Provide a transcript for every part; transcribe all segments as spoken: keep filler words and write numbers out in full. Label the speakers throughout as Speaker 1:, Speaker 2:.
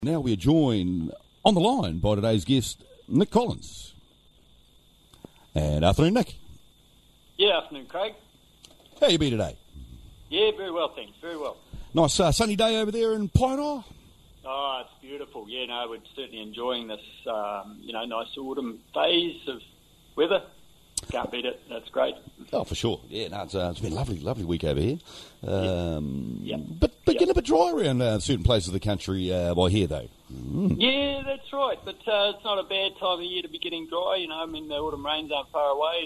Speaker 1: Now we are joined on the line by today's guest, Nick Collins. And afternoon, Nick.
Speaker 2: Yeah, afternoon, Craig.
Speaker 1: How you been today?
Speaker 2: Yeah, very well, thanks. Very well.
Speaker 1: Nice uh, sunny day over there in Pioneer.
Speaker 2: Oh, it's beautiful. Yeah, no, we're certainly enjoying this, um, you know, nice autumn phase of weather. Can't beat it. That's great.
Speaker 1: Oh, for sure. Yeah, no, it's, uh, it's been a lovely, lovely week over here. Um,
Speaker 2: yeah. yeah.
Speaker 1: But, but
Speaker 2: yeah.
Speaker 1: getting a bit dry around uh, certain places of the country uh, by here, though. Mm.
Speaker 2: Yeah, that's right. But uh, it's not a bad time of year to be getting dry. You know, I mean, the autumn rains aren't far away.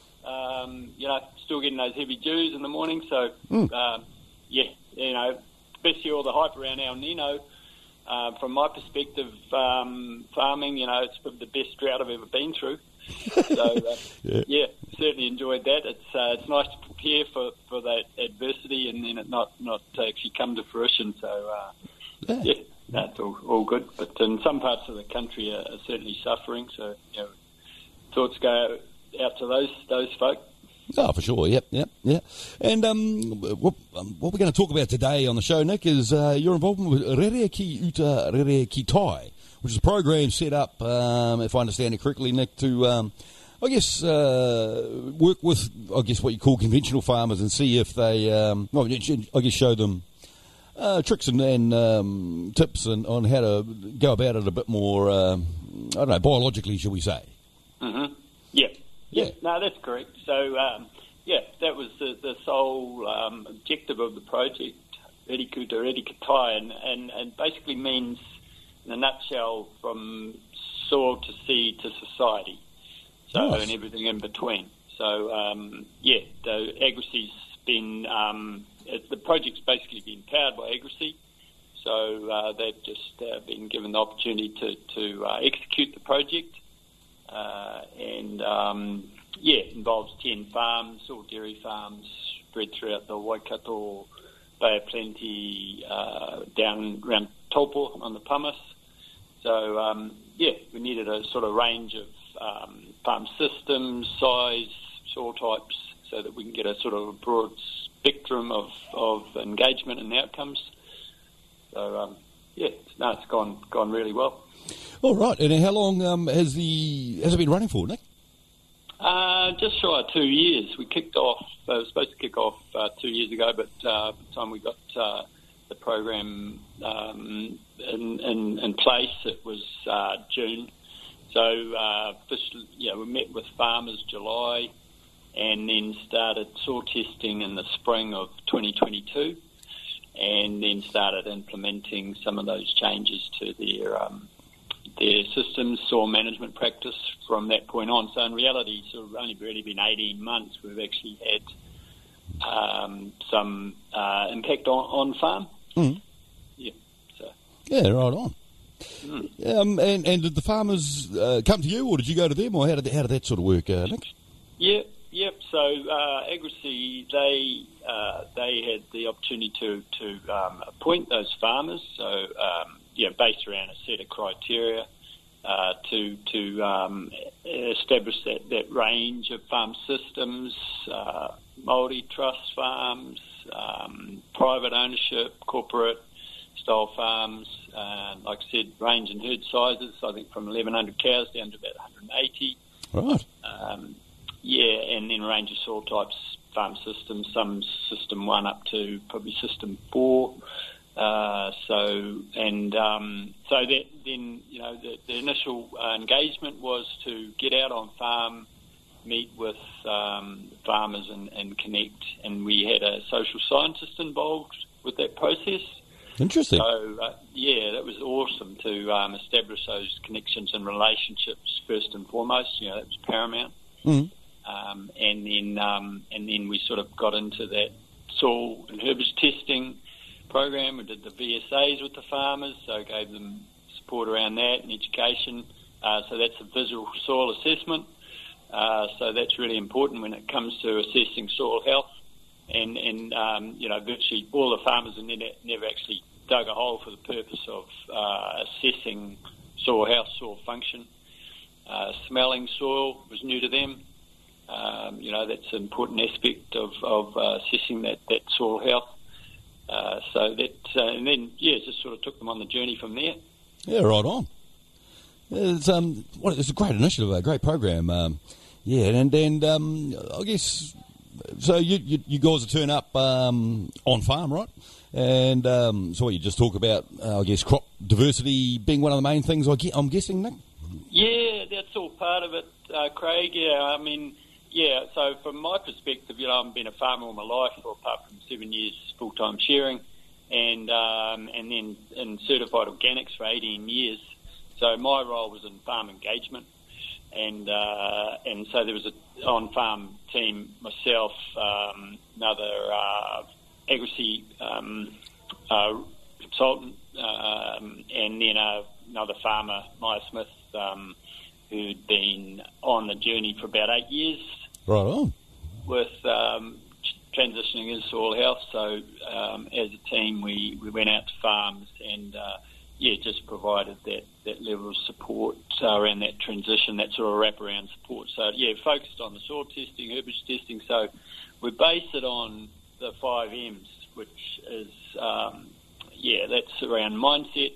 Speaker 2: Um, you know, still getting those heavy dews in the morning. So,
Speaker 1: mm.
Speaker 2: um, yeah, you know, especially all the hype around El Nino. Uh, from my perspective, um, farming, you know, it's the best drought I've ever been through. So, uh,
Speaker 1: yeah.
Speaker 2: yeah, certainly enjoyed that. It's uh, it's nice to prepare for, for that adversity and then it not, not to actually come to fruition. So, uh,
Speaker 1: yeah,
Speaker 2: yeah that's all, all good. But in some parts of the country are, are certainly suffering. So, you know, thoughts go out to those those folk.
Speaker 1: Oh, for sure. Yep, yep, yep. And um, what, um, what we're going to talk about today on the show, Nick, is uh, your involvement with Rere Ki Uta Rere Ki Tai, which is a program set up, um, if I understand it correctly, Nick, to, um, I guess, uh, work with, I guess, what you call conventional farmers and see if they, um, well, I guess, show them uh, tricks and, and um, tips and, on how to go about it a bit more, um, I don't know, biologically, shall we say.
Speaker 2: Mm-hmm. Yeah. Yeah,
Speaker 1: Yeah.
Speaker 2: no, that's correct. So, um, yeah, that was the, the sole um, objective of the project, Rere Ki Uta Rere Ki Tai, and, and, and basically means, in a nutshell, from soil to seed to society, so
Speaker 1: nice.
Speaker 2: And everything in between. So, um, yeah, the Agrisea's been, um, it, the project's basically been powered by Agrisea, so uh, they've just uh, been given the opportunity to, to uh, execute the project. Uh, and, um, yeah, it involves ten farms, all dairy farms, spread throughout the Waikato, Bay of Plenty, uh, down around Taupo on the Pumice. So, um, yeah, we needed a sort of range of um, farm systems, size, soil types, so that we can get a sort of a broad spectrum of, of engagement and outcomes. So, um, yeah, no, it's gone gone really well.
Speaker 1: All right, and how long um, has the has it been running for, Nick?
Speaker 2: Uh, just shy of two years. We kicked off. Uh, it was supposed to kick off uh, two years ago, but uh, by the time we got uh, the program um, in, in, in place, it was uh, June. So, uh, first, yeah, we met with farmers July, and then started soil testing in the spring of twenty twenty-two, and then started implementing some of those changes to their um, their systems, soil management practice from that point on. So in reality, it's sort of only really been eighteen months we've actually had um, some uh, impact on, on farm.
Speaker 1: Mm.
Speaker 2: Yeah. So.
Speaker 1: Yeah, right on.
Speaker 2: Mm.
Speaker 1: Um, and, and did the farmers uh, come to you, or did you go to them, or how did how did that sort of work, uh, Nick?
Speaker 2: Yeah, yep. So uh, Agrisea, they uh, they had the opportunity to to um, appoint those farmers. So um, yeah, based around a set of criteria uh, to to um, establish that, that range of farm systems, uh, Māori trust farms, um, private ownership, corporate style farms, uh, like I said, range and herd sizes, I think from eleven hundred cows down to about one hundred eighty.
Speaker 1: Right.
Speaker 2: Um, yeah, and then a range of soil types, farm systems, some system one up to probably system four. Uh, so and um, so that then you know the, the initial uh, engagement was to get out on farm, meet with um, farmers and, and connect, and we had a social scientist involved with that process.
Speaker 1: Interesting.
Speaker 2: So uh, yeah, that was awesome to um, establish those connections and relationships first and foremost. You know, that was paramount.
Speaker 1: Mm.
Speaker 2: Um, and then um, and then we sort of got into that soil and herbage testing program. We did the V S As with the farmers, so gave them support around that and education. Uh, so that's a visual soil assessment. Uh, so that's really important when it comes to assessing soil health. And, and um, you know, virtually all the farmers have never, never actually dug a hole for the purpose of uh, assessing soil health, soil function. Uh, smelling soil was new to them. Um, you know, that's an important aspect of, of uh, assessing that, that soil health. Uh, so that, uh, and then, yeah, just sort of took them on the journey from there.
Speaker 1: Yeah, right on. It's um, what it's a great initiative, a great program. Um, yeah, and and um, I guess so. You, you you guys turn up um, on farm, right? And um, so what you just talk about, uh, I guess, crop diversity being one of the main things. I get, I'm guessing, Nick.
Speaker 2: Yeah, that's all part of it, uh, Craig. Yeah, I mean, yeah. So from my perspective, you know, I've been a farmer all my life, or apart from seven years full time sharing. And um, and then in certified organics for eighteen years. So my role was in farm engagement, and uh, and so there was a on-farm team, myself, um, another uh, Agri um, uh, consultant, um, and then uh, another farmer, Maya Smith, um, who'd been on the journey for about eight years.
Speaker 1: Right on.
Speaker 2: With um, transitioning into soil health. So um, as a team, we, we went out to farms and, uh, yeah, just provided that, that level of support uh, around that transition, that sort of wraparound support. So, yeah, focused on the soil testing, herbage testing. So we base it on the five M's, which is, um, yeah, that's around mindset,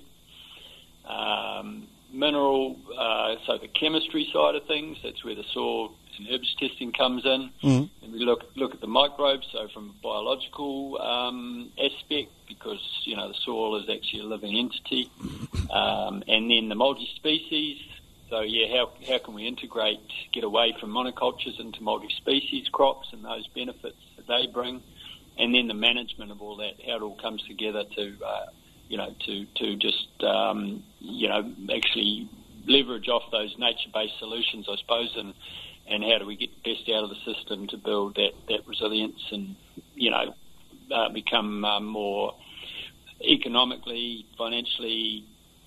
Speaker 2: um, mineral, uh, so the chemistry side of things, that's where the soil and herbage testing comes in,
Speaker 1: mm-hmm.
Speaker 2: and we look look at the microbes, so from a biological um, aspect, because you know the soil is actually a living entity, um, and then the multi-species. So yeah, how how can we integrate, get away from monocultures into multi-species crops and those benefits that they bring, and then the management of all that, how it all comes together to uh, you know to to just um, you know actually leverage off those nature-based solutions, I suppose, and and how do we get the best out of the system to build that, that resilience and, you know, uh, become uh, more economically, financially,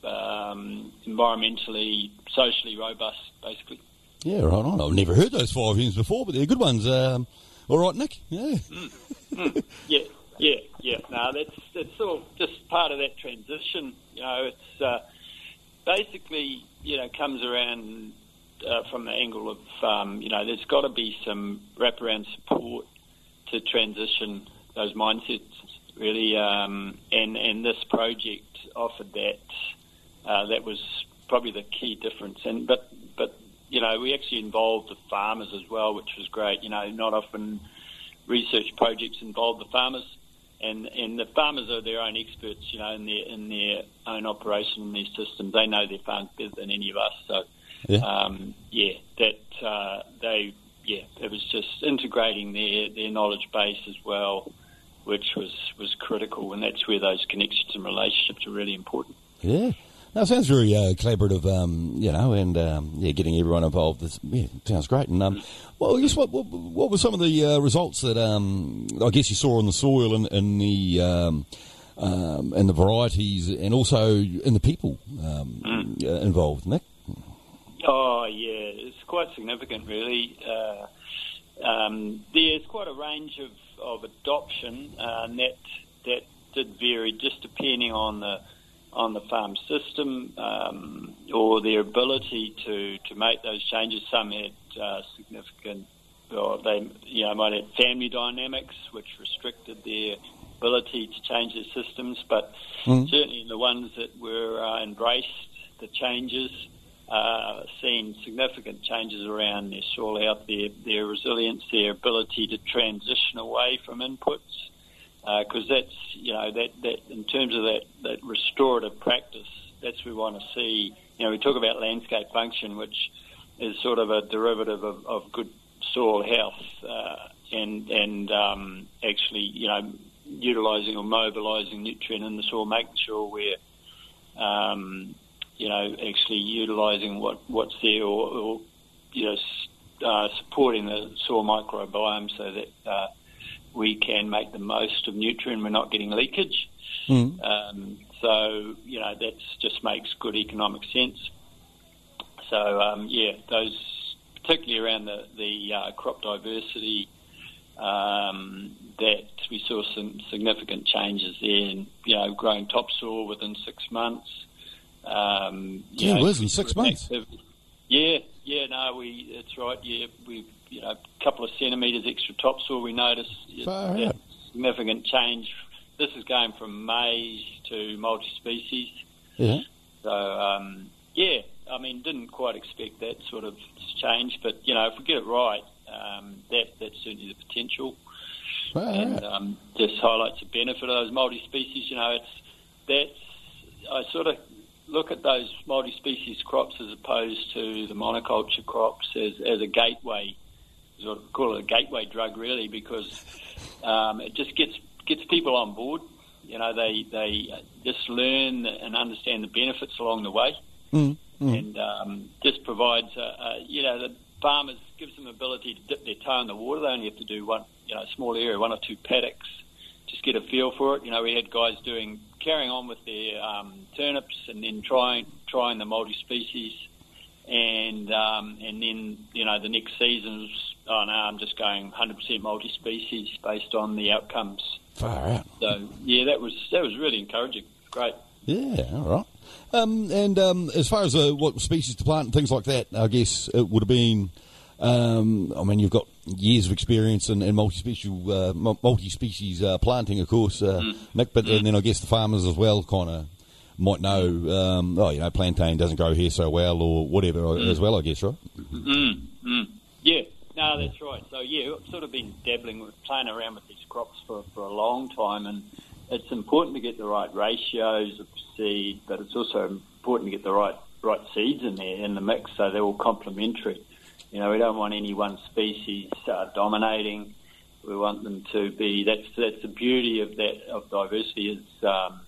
Speaker 2: um, environmentally, socially robust, basically.
Speaker 1: Yeah, right on. I've never heard those five M's before, but they're good ones. Um, all right, Nick? Yeah.
Speaker 2: Mm. Mm. Yeah, yeah, yeah. No, that's, that's sort of just part of that transition. You know, it's uh, basically, you know, comes around... Uh, from the angle of, um, you know, there's got to be some wraparound support to transition those mindsets, really. Um, and, and this project offered that. Uh, that was probably the key difference. And but, but, you know, we actually involved the farmers as well, which was great. You know, not often research projects involve the farmers. And, and the farmers are their own experts, you know, in their, in their own operation, in their systems. They know their farms better than any of us, so...
Speaker 1: Yeah.
Speaker 2: Um, yeah, that uh, they, yeah, it was just integrating their, their knowledge base as well, which was, was critical, and that's where those connections and relationships are really important.
Speaker 1: Yeah, that sounds very uh, collaborative, um, you know, and um, yeah, getting everyone involved. This, yeah, sounds great. And um, well, I guess what, what what were some of the uh, results that um, I guess you saw on the soil and, and the um, um, and the varieties, and also in the people um, mm. uh, involved, Nick?
Speaker 2: Oh, yeah, it's quite significant, really. Uh, um, there's quite a range of, of adoption, uh, and that, that did vary just depending on the on the farm system um, or their ability to, to make those changes. Some had uh, significant, or they you know might have family dynamics which restricted their ability to change their systems, but mm. certainly the ones that were uh, embraced the changes. Uh, seen significant changes around their soil health, their, their resilience, their ability to transition away from inputs, because uh, that's, you know, that, that in terms of that, that restorative practice, that's what we want to see. You know, we talk about landscape function, which is sort of a derivative of, of good soil health, uh, and, and um, actually, you know, utilising or mobilising nutrient in the soil, making sure we're... Um, you know, actually utilising what, what's there, or, or you know, uh, supporting the soil microbiome so that uh, we can make the most of nutrient. We're not getting leakage. Mm. Um, so, you know, that just makes good economic sense. So, um, yeah, those, particularly around the, the uh, crop diversity, um, that we saw some significant changes there, and, you know, growing topsoil within six months. Um,
Speaker 1: yeah, it was in six months.
Speaker 2: Active. Yeah, yeah, no, we. It's right. Yeah, we, you know, a couple of centimetres extra topsoil. We noticed
Speaker 1: Far
Speaker 2: that
Speaker 1: out.
Speaker 2: significant change. This is going from maize to multi-species.
Speaker 1: Yeah.
Speaker 2: So, um, yeah, I mean, didn't quite expect that sort of change, but, you know, if we get it right, um, that that's certainly the potential.
Speaker 1: Right,
Speaker 2: and
Speaker 1: right.
Speaker 2: Um, just highlights the benefit of those multi-species. You know, it's that's I sort of look at those multi-species crops as opposed to the monoculture crops as, as a gateway, sort of call it a gateway drug, really, because um, it just gets gets people on board. You know, they they just learn and understand the benefits along the way,
Speaker 1: Mm, mm.
Speaker 2: and um, just provides, a, a, you know, the farmers gives them the ability to dip their toe in the water. They only have to do one, you know, small area, one or two paddocks, just get a feel for it. You know, we had guys doing carrying on with their um, turnips and then trying trying the multi-species, and um, and then you know the next season's oh no, I'm just going one hundred percent multi-species based on the outcomes.
Speaker 1: Far out.
Speaker 2: So yeah, that was that was really encouraging. Great.
Speaker 1: Yeah, all right. Um, and um, as far as uh, what species to plant and things like that, I guess it would have been. Um, I mean, you've got years of experience in, in multi-species, uh, multi-species uh, planting, of course, uh,
Speaker 2: Mm.
Speaker 1: Nick. But
Speaker 2: Mm.
Speaker 1: and then I guess the farmers as well kind of might know. Um, oh, you know, plantain doesn't grow here so well, or whatever
Speaker 2: Mm.
Speaker 1: as well. I guess, right?
Speaker 2: Mm. Mm. Yeah. No, that's right. So yeah, I've sort of been dabbling with playing around with these crops for, for a long time, and it's important to get the right ratios of seed, but it's also important to get the right right seeds in there in the mix so they're all complementary. You know, we don't want any one species uh, dominating. We want them to be. That's that's the beauty of that of diversity is. Um,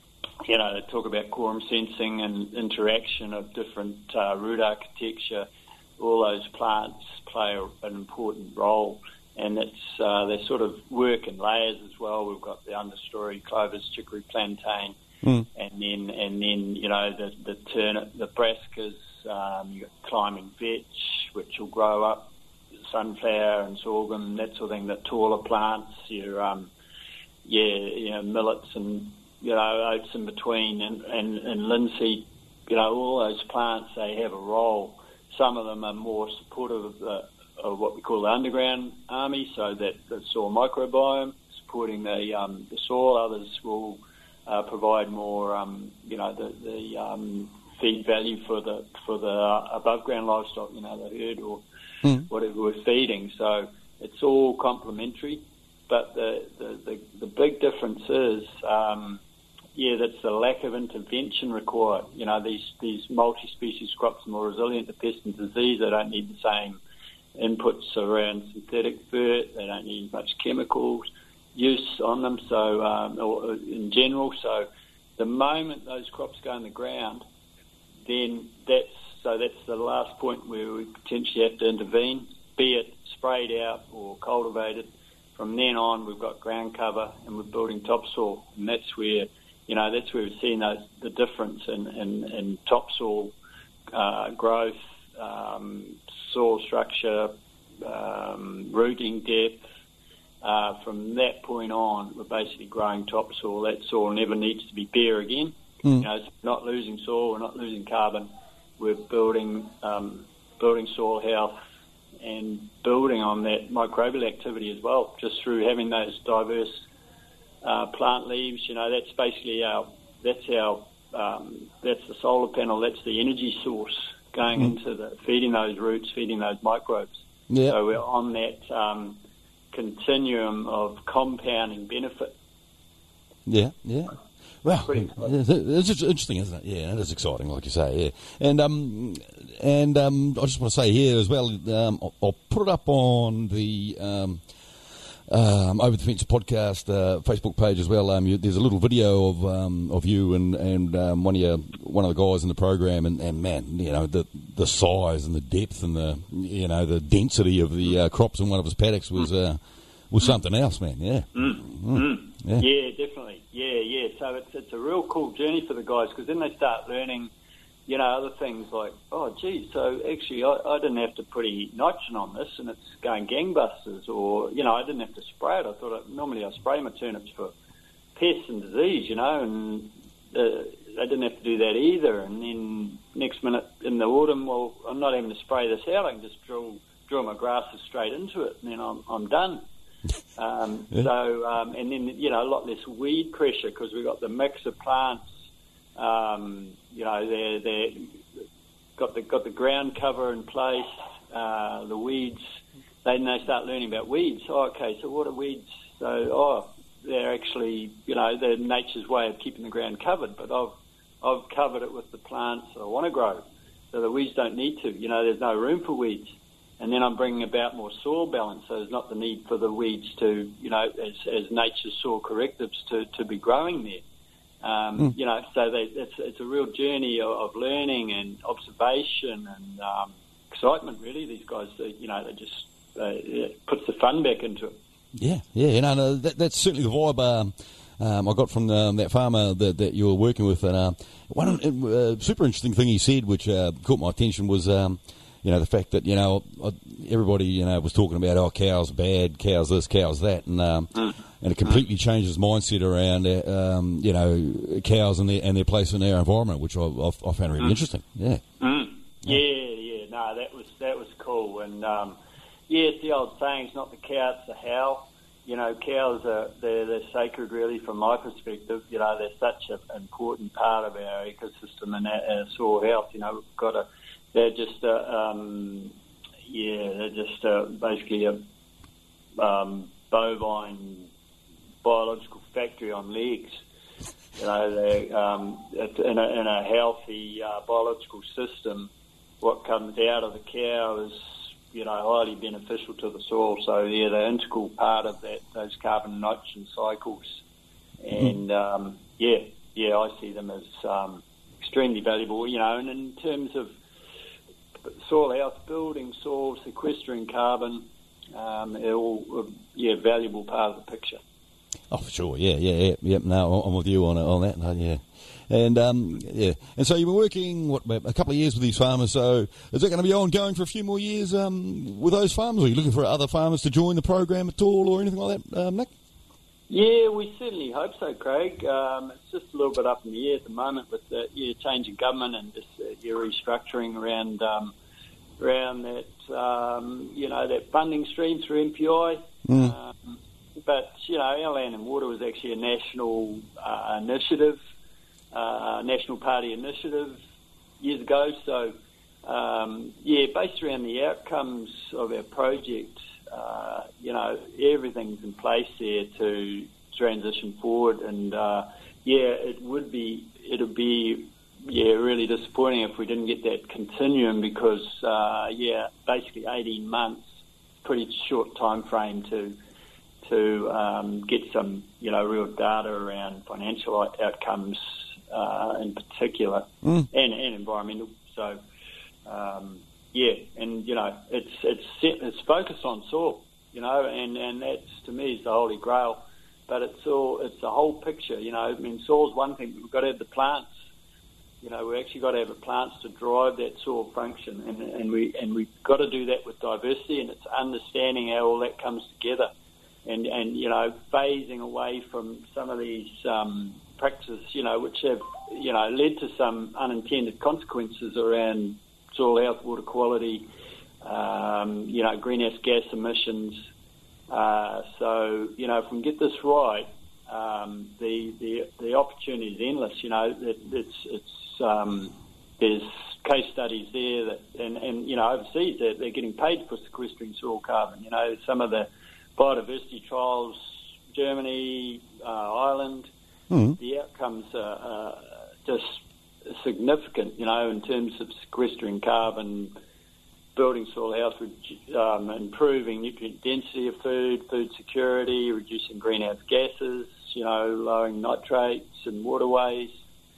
Speaker 2: you know, they talk about quorum sensing and interaction of different uh, root architecture. All those plants play a, an important role, and it's uh, they sort of work in layers as well. We've got the understory clovers, chicory, plantain,
Speaker 1: Mm.
Speaker 2: and then and then you know the the turnip, the brassicas. Um, you got climbing vetch, which will grow up, sunflower and sorghum, that sort of thing. The taller plants, your um, yeah, you know, millets and you know oats in between, and and, and linseed. You know, all those plants, they have a role. Some of them are more supportive of, the, of what we call the underground army, so that the soil microbiome, supporting the um, the soil. Others will uh, provide more, um, you know, the, the um, feed value for the for the uh, above ground livestock, you know, the herd or
Speaker 1: Mm.
Speaker 2: whatever we're feeding. So it's all complementary, but the the, the, the big difference is. Um, Yeah, that's the lack of intervention required. You know, these, these multi-species crops are more resilient to pest and disease. They don't need the same inputs around synthetic fert. They don't need much chemical use on them, so um, or in general. So the moment those crops go in the ground, then that's so that's the last point where we potentially have to intervene, be it sprayed out or cultivated. From then on, we've got ground cover and we're building topsoil, and that's where You know, that's where we've seen those, the difference in, in, in topsoil uh, growth, um, soil structure, um, rooting depth. Uh, from that point on, we're basically growing topsoil. That soil never needs to be bare again.
Speaker 1: Mm.
Speaker 2: You know, it's not losing soil, we're not losing carbon. We're building um, building soil health and building on that microbial activity as well, just through having those diverse Uh, plant leaves. You know, that's basically our, that's our, um, that's the solar panel, that's the energy source going
Speaker 1: Mm.
Speaker 2: into the, feeding those roots, feeding those microbes.
Speaker 1: Yeah.
Speaker 2: So we're on that um, continuum of compounding benefit.
Speaker 1: Yeah, yeah. Well,
Speaker 2: Pretty exciting.
Speaker 1: it's it's interesting, isn't it? Yeah, it is exciting, like you say. Yeah, and um, and um, I just want to say here as well. Um, I'll, I'll put it up on the um. Um, Over the Fence podcast uh, Facebook page as well. Um, you, there's a little video of um, of you and and um, one of your one of the guys in the program, and, and man, you know the the size and the depth and the you know the density of the uh, crops in one of his paddocks was uh, was something else, man. Yeah.
Speaker 2: Mm.
Speaker 1: Mm.
Speaker 2: Mm.
Speaker 1: Yeah.
Speaker 2: Yeah, definitely. Yeah, yeah. So it's it's a real cool journey for the guys, because then they start learning, you know, other things like, oh, gee, so actually I, I didn't have to put any nitrogen on this and it's going gangbusters, or, you know, I didn't have to spray it. I thought I, normally I spray my turnips for pests and disease, you know, and uh, I didn't have to do that either. And then next minute in the autumn, well, I'm not having to spray this out. I can just drill drill my grasses straight into it, and then I'm, I'm done. Um,
Speaker 1: Yeah.
Speaker 2: So, um, and then, you know, a lot less weed pressure because we've got the mix of plants. Um, you know, they're they're got the got the ground cover in place. Uh, the weeds. Then they start learning about weeds. Oh, okay, so what are weeds? So, oh, they're actually, you know, they're nature's way of keeping the ground covered. But I've I've covered it with the plants that I want to grow, so the weeds don't need to. You know, there's no room for weeds. And then I'm bringing about more soil balance, so there's not the need for the weeds to, you know, as, as nature's soil correctives to, to be growing there. Um, mm. You know, so they, it's, it's a real journey of, of learning and observation and um, excitement, really. These guys, they, you know, they just uh, it puts the fun back into it.
Speaker 1: Yeah, yeah, you know, no, that, that's certainly the vibe um, um, I got from um, that farmer that, that you were working with. And uh, one uh, super interesting thing he said, which uh, caught my attention, was... Um, You know, the fact that, you know, everybody, you know, was talking about, oh, cows bad, cows this, cows that, and um, mm. and it completely changed his mindset around, uh, um, you know, cows and their, and their place in our environment, which I, I, I found really mm. interesting. Yeah.
Speaker 2: Mm. yeah. Yeah, yeah, no, that was that was cool. And, um, yeah, it's the old saying, it's not the cow, it's the how. You know, cows, are they're, they're sacred, really, from my perspective. You know, they're such an important part of our ecosystem and our, our soil health. You know, we've got to... They're just, uh, um, yeah, they're just uh, basically a um, bovine biological factory on legs. You know, they're um, in, a, in a healthy uh, biological system. What comes out of the cow is, you know, highly beneficial to the soil. So, yeah, they're an integral part of that, those carbon and nitrogen cycles. And, um, yeah, yeah, I see them as um, extremely valuable, you know, and in terms of soil health, building soil, sequestering carbon, um, they're all, yeah, valuable part of the picture.
Speaker 1: Oh, for sure, yeah, yeah, yeah, yeah. No, I'm with you on on that, no, yeah. And, um, yeah, and so you've been working, what, a couple of years with these farmers, so is that going to be ongoing for a few more years um, with those farmers, or are you looking for other farmers to join the program at all, or anything like that, um, Nick?
Speaker 2: Yeah, we certainly hope so, Craig. Um, it's just a little bit up in the air at the moment with the yeah, change in government and just uh, yeah, restructuring around um, around that um, you know that funding stream through M P I. Mm. Um, but you know, our Land and Water was actually a national uh, initiative, uh, National Party initiative years ago. So um, yeah, based around the outcomes of our project. Uh, you know, everything's in place there to transition forward, and uh, yeah, it would be, it'd be, yeah, really disappointing if we didn't get that continuum because, uh, yeah, basically eighteen months, pretty short time frame to to um, get some, you know, real data around financial outcomes uh, in particular, mm. and, and environmental. So. Um, Yeah, and you know it's it's set, it's focused on soil, you know, and, and that's to me is the holy grail. But it's all it's the whole picture, you know. I mean, soil's one thing, but we've got to have the plants. You know, we actually got to have the plants to drive that soil function, and and we and we've got to do that with diversity, and it's understanding how all that comes together, and and you know phasing away from some of these um, practices, you know, which have you know led to some unintended consequences around soil health, water quality, um, you know, greenhouse gas emissions. Uh, so, you know, if we can get this right, um, the, the the opportunity is endless. You know, it, it's it's um, there's case studies there that, and, and you know, overseas they're, they're getting paid for sequestering soil carbon. You know, some of the biodiversity trials, Germany, uh, Ireland, mm. the outcomes are uh, just significant, you know, in terms of sequestering carbon, building soil health, um, improving nutrient density of food, food security, reducing greenhouse gases, you know, lowering nitrates in waterways,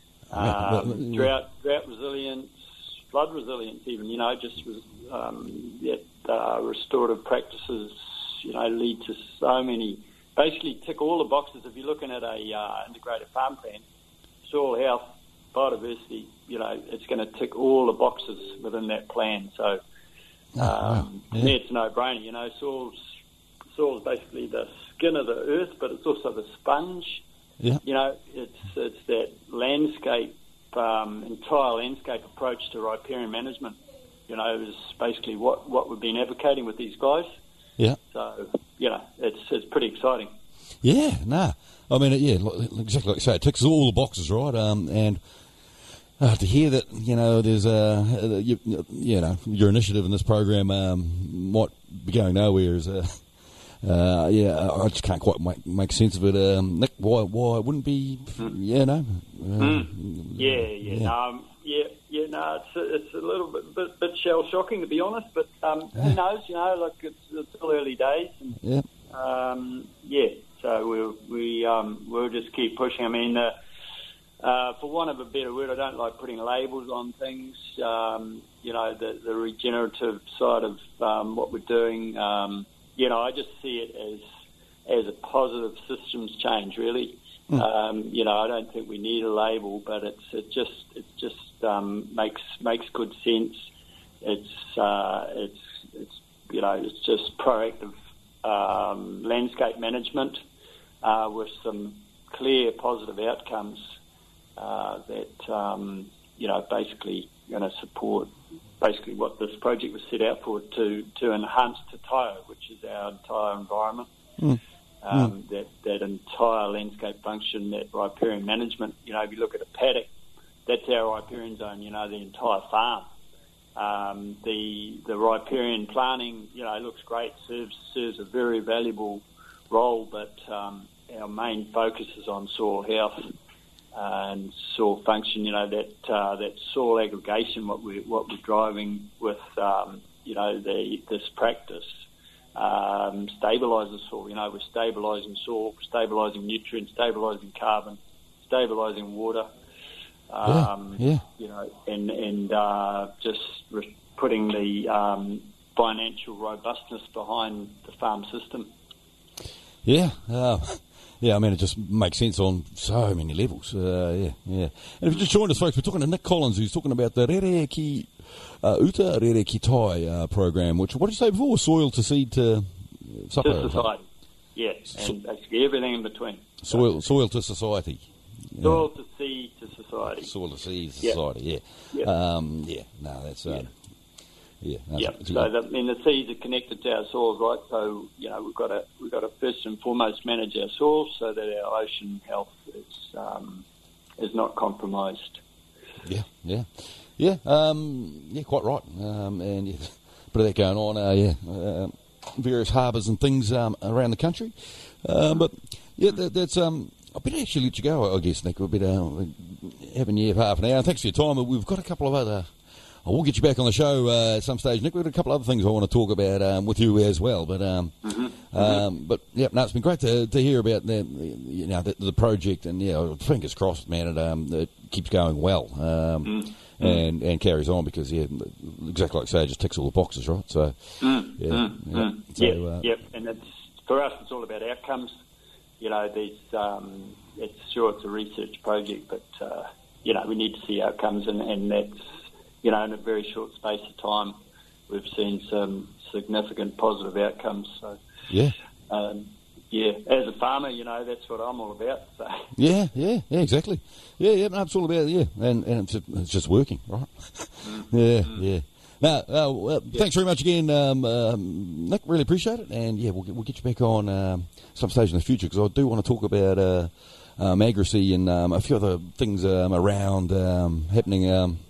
Speaker 2: um, drought, drought resilience, flood resilience even, you know, just um, yet, uh, restorative practices, you know, lead to so many, basically tick all the boxes. If you're looking at a uh, integrated farm plan, soil health, biodiversity, you know, it's going to tick all the boxes within that plan. So, um, oh, wow. yeah. yeah, it's a no-brainer. You know, soil's, soil's basically the skin of the earth, but it's also the sponge. Yeah. You know, it's it's that landscape, um, entire landscape approach to riparian management. You know, is basically what, what we've been advocating with these guys.
Speaker 1: Yeah.
Speaker 2: So, you know, it's it's pretty exciting.
Speaker 1: Yeah, nah. I mean, yeah, exactly like you say, it ticks all the boxes, right? Um, and uh, to hear that, you know, there's a, uh, you, you know, your initiative in this program um, might be going nowhere is, uh, uh, yeah, I just can't quite make, make sense of it. Um, Nick, why, why it wouldn't be, mm. you know? Uh,
Speaker 2: mm. Yeah, yeah, yeah. Um, yeah, yeah, no, it's a, it's a little bit, bit, bit shell-shocking, to be honest, but um, yeah. who knows, you know, like it's, it's still early days. And,
Speaker 1: yeah.
Speaker 2: Um, yeah, so we'll, we, um, we'll just keep pushing. I mean, uh, uh, for want of a better word, I don't like putting labels on things. Um, you know, the, the regenerative side of um, what we're doing, um, you know, I just see it as as a positive systems change, really. Mm. Um, you know, I don't think we need a label, but it's it just it just um, makes makes good sense. It's uh, it's it's you know it's just proactive um, landscape management uh, with some clear positive outcomes uh, that um, you know basically going to support basically what this project was set out for, to to enhance Te Taio, which is our entire environment. Mm. Um, mm. That, that entire landscape function, that riparian management. You know, if you look at a paddock, that's our riparian zone, you know, the entire farm. Um, the the riparian planting, you know, looks great, serves serves a very valuable role, but um, our main focus is on soil health uh, and soil function. You know, that uh, that soil aggregation, what we what we're driving with, um, you know, the this practice. Um, stabilise the soil. You know, we're stabilising soil, stabilising nutrients, stabilising carbon, stabilising water. Um,
Speaker 1: yeah, yeah.
Speaker 2: You know, and and uh, just re- putting the um, financial robustness behind the farm system.
Speaker 1: Yeah, uh, yeah. I mean, it just makes sense on so many levels. Uh, yeah, yeah. And if you just joined us, folks, we're talking to Nick Collins, who's talking about the Rere Ki Uh, Uta Rere Ki Tai uh, program, which, what did you say before? Soil to seed to uh, supper?
Speaker 2: To society, yeah, and so, basically everything in between.
Speaker 1: Soil, soil to society.
Speaker 2: Soil yeah. to seed to society.
Speaker 1: Soil to seed to
Speaker 2: yeah.
Speaker 1: society, yeah.
Speaker 2: Yeah.
Speaker 1: Um, yeah, no, that's... Um, yeah. Yeah, no,
Speaker 2: yeah. So, the, I mean, the seeds are connected to our soils, right? So, you know, we've got to, we've got to first and foremost manage our soils so that our ocean health is, um, is not compromised.
Speaker 1: Yeah, yeah. Yeah, um, yeah, quite right. Um, and yeah, a bit of that going on, uh, yeah, uh, various harbours and things um, around the country. Uh, but, yeah, that, that's, um, I better actually let you go, I guess, Nick. We've been uh, having you for half an hour. Thanks for your time. We've got a couple of other, I will get you back on the show uh, at some stage, Nick. We've got a couple of other things I want to talk about um, with you as well. But, um, mm-hmm. um, but yeah, no, it's been great to, to hear about the, you know, the, the project. And, yeah, fingers crossed, man, it, um, it keeps going well. Um, mm. And, and carries on because, yeah, exactly like I say, it just ticks all the boxes, right? So,
Speaker 2: mm,
Speaker 1: yeah.
Speaker 2: Mm,
Speaker 1: yeah.
Speaker 2: Mm.
Speaker 1: So,
Speaker 2: yep,
Speaker 1: uh,
Speaker 2: yep. And it's, for us, it's all about outcomes. You know, these, um, it's sure it's a research project, but, uh, you know, we need to see outcomes, and, and that's, you know, in a very short space of time, we've seen some significant positive outcomes. So,
Speaker 1: yeah.
Speaker 2: Um, Yeah, as a farmer, you know, that's what I'm all about. So.
Speaker 1: Yeah, yeah, yeah, exactly. Yeah, yeah, no, it's all about, yeah, and, and it's, it's just working, right? Mm. yeah, mm. yeah. Now, uh, well, yeah. Thanks very much again, um, um, Nick, really appreciate it, and yeah, we'll get, we'll get you back on um, some stage in the future, because I do want to talk about uh, um, Agracy and um, a few other things um, around um, happening um,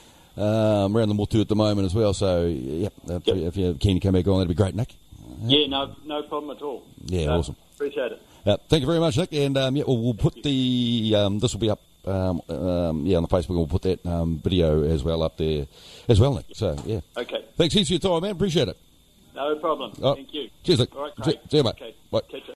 Speaker 1: um, around the Motu at the moment as well, so, yeah, yep. If you're keen to come back on, that'd be great, Nick.
Speaker 2: Yeah, no, no problem at all.
Speaker 1: Yeah,
Speaker 2: no,
Speaker 1: awesome.
Speaker 2: Appreciate it.
Speaker 1: Uh, thank you very much, Nick. And um, yeah, we'll, we'll put the um, this will be up um, um, yeah on the Facebook. We'll put that um, video as well up there as well, Nick. So yeah.
Speaker 2: Okay.
Speaker 1: Thanks heaps for your time, man. Appreciate it.
Speaker 2: No problem.
Speaker 1: Oh,
Speaker 2: Thank you.
Speaker 1: Cheers, Nick.
Speaker 2: All right,
Speaker 1: see, see you, mate.
Speaker 2: Okay.
Speaker 1: Bye.
Speaker 2: Catch you.